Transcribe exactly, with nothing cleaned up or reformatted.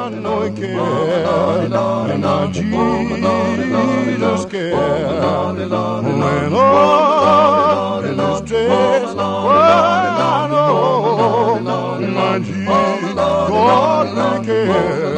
know He cares, and now Jesus cares. When all in distress, well, I know my Jesus God really cares.